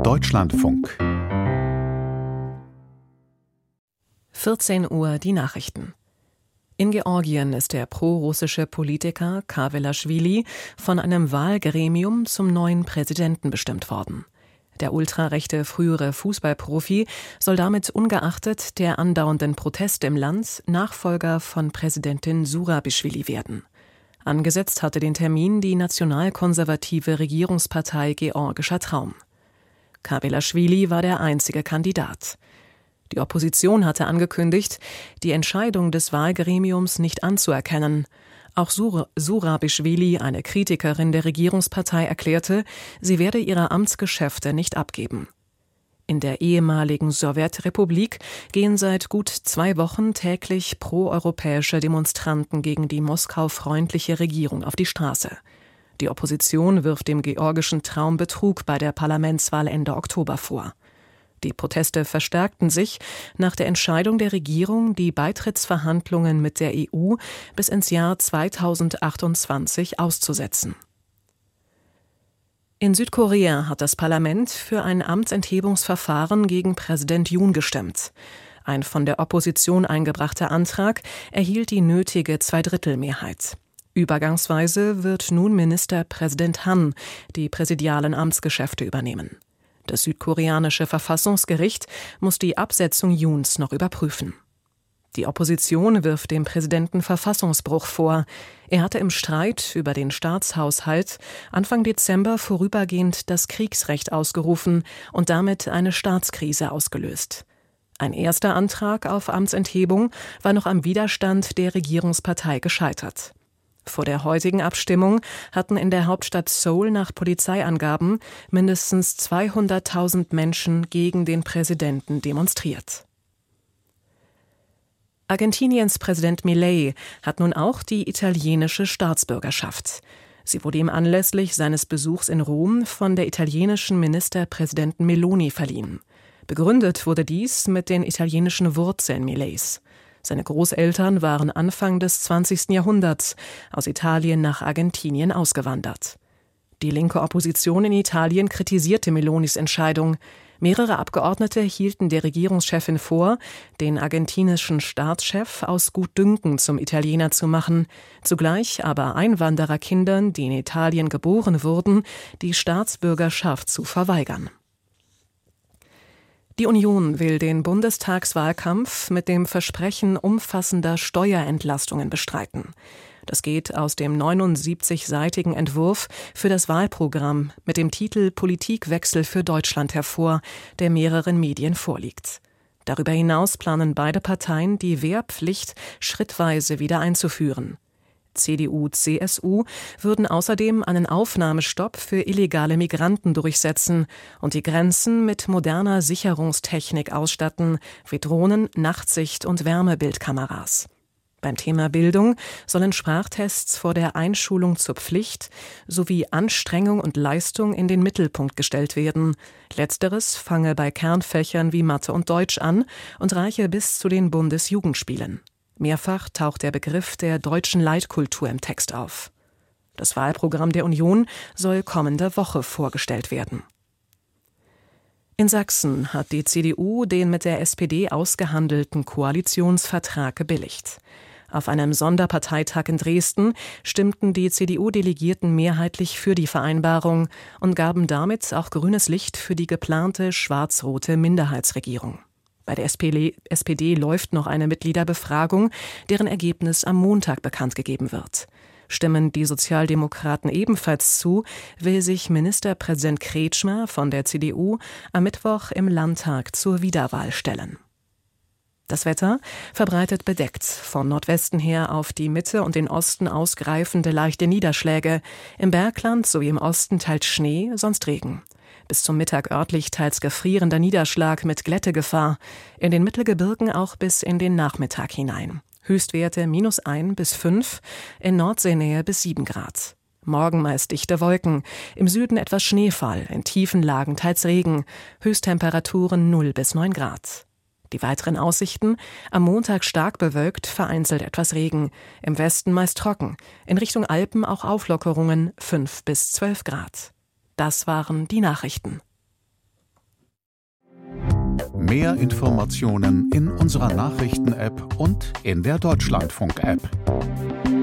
Deutschlandfunk. 14 Uhr die Nachrichten. In Georgien ist der pro-russische Politiker Karvelaschwili von einem Wahlgremium zum neuen Präsidenten bestimmt worden. Der ultrarechte frühere Fußballprofi soll damit ungeachtet der andauernden Proteste im Land Nachfolger von Präsidentin Zurabischwili werden. Angesetzt hatte den Termin die nationalkonservative Regierungspartei Georgischer Traum. Karvelaschwili war der einzige Kandidat. Die Opposition hatte angekündigt, die Entscheidung des Wahlgremiums nicht anzuerkennen. Auch Zurabischwili, eine Kritikerin der Regierungspartei, erklärte, sie werde ihre Amtsgeschäfte nicht abgeben. In der ehemaligen Sowjetrepublik gehen seit gut 2 Wochen täglich proeuropäische Demonstranten gegen die Moskau-freundliche Regierung auf die Straße. Die Opposition wirft dem georgischen Traum Betrug bei der Parlamentswahl Ende Oktober vor. Die Proteste verstärkten sich nach der Entscheidung der Regierung, die Beitrittsverhandlungen mit der EU bis ins Jahr 2028 auszusetzen. In Südkorea hat das Parlament für ein Amtsenthebungsverfahren gegen Präsident Yoon gestimmt. Ein von der Opposition eingebrachter Antrag erhielt die nötige Zweidrittelmehrheit. Übergangsweise wird nun Ministerpräsident Han die präsidialen Amtsgeschäfte übernehmen. Das südkoreanische Verfassungsgericht muss die Absetzung Yoons noch überprüfen. Die Opposition wirft dem Präsidenten Verfassungsbruch vor. Er hatte im Streit über den Staatshaushalt Anfang Dezember vorübergehend das Kriegsrecht ausgerufen und damit eine Staatskrise ausgelöst. Ein erster Antrag auf Amtsenthebung war noch am Widerstand der Regierungspartei gescheitert. Vor der heutigen Abstimmung hatten in der Hauptstadt Seoul nach Polizeiangaben mindestens 200.000 Menschen gegen den Präsidenten demonstriert. Argentiniens Präsident Milei hat nun auch die italienische Staatsbürgerschaft. Sie wurde ihm anlässlich seines Besuchs in Rom von der italienischen Ministerpräsidentin Meloni verliehen. Begründet wurde dies mit den italienischen Wurzeln Mileis. Seine Großeltern waren Anfang des 20. Jahrhunderts aus Italien nach Argentinien ausgewandert. Die linke Opposition in Italien kritisierte Melonis Entscheidung. Mehrere Abgeordnete hielten der Regierungschefin vor, den argentinischen Staatschef aus Gutdünken zum Italiener zu machen, zugleich aber Einwandererkindern, die in Italien geboren wurden, die Staatsbürgerschaft zu verweigern. Die Union will den Bundestagswahlkampf mit dem Versprechen umfassender Steuerentlastungen bestreiten. Das geht aus dem 79-seitigen Entwurf für das Wahlprogramm mit dem Titel Politikwechsel für Deutschland hervor, der mehreren Medien vorliegt. Darüber hinaus planen beide Parteien, die Wehrpflicht schrittweise wieder einzuführen. CDU, CSU würden außerdem einen Aufnahmestopp für illegale Migranten durchsetzen und die Grenzen mit moderner Sicherungstechnik ausstatten, wie Drohnen, Nachtsicht und Wärmebildkameras. Beim Thema Bildung sollen Sprachtests vor der Einschulung zur Pflicht sowie Anstrengung und Leistung in den Mittelpunkt gestellt werden. Letzteres fange bei Kernfächern wie Mathe und Deutsch an und reiche bis zu den Bundesjugendspielen. Mehrfach taucht der Begriff der deutschen Leitkultur im Text auf. Das Wahlprogramm der Union soll kommende Woche vorgestellt werden. In Sachsen hat die CDU den mit der SPD ausgehandelten Koalitionsvertrag gebilligt. Auf einem Sonderparteitag in Dresden stimmten die CDU-Delegierten mehrheitlich für die Vereinbarung und gaben damit auch grünes Licht für die geplante schwarz-rote Minderheitsregierung. Bei der SPD läuft noch eine Mitgliederbefragung, deren Ergebnis am Montag bekannt gegeben wird. Stimmen die Sozialdemokraten ebenfalls zu, will sich Ministerpräsident Kretschmer von der CDU am Mittwoch im Landtag zur Wiederwahl stellen. Das Wetter verbreitet bedeckt, von Nordwesten her auf die Mitte und den Osten ausgreifende leichte Niederschläge, im Bergland sowie im Osten teils Schnee, sonst Regen. Bis zum Mittag örtlich teils gefrierender Niederschlag mit Glättegefahr, in den Mittelgebirgen auch bis in den Nachmittag hinein. Höchstwerte -1 bis 5, in Nordseenähe bis 7 Grad. Morgen meist dichte Wolken, im Süden etwas Schneefall, in tiefen Lagen teils Regen, Höchsttemperaturen 0 bis 9 Grad. Die weiteren Aussichten: am Montag stark bewölkt, vereinzelt etwas Regen, im Westen meist trocken, in Richtung Alpen auch Auflockerungen 5 bis 12 Grad. Das waren die Nachrichten. Mehr Informationen in unserer Nachrichten-App und in der Deutschlandfunk-App.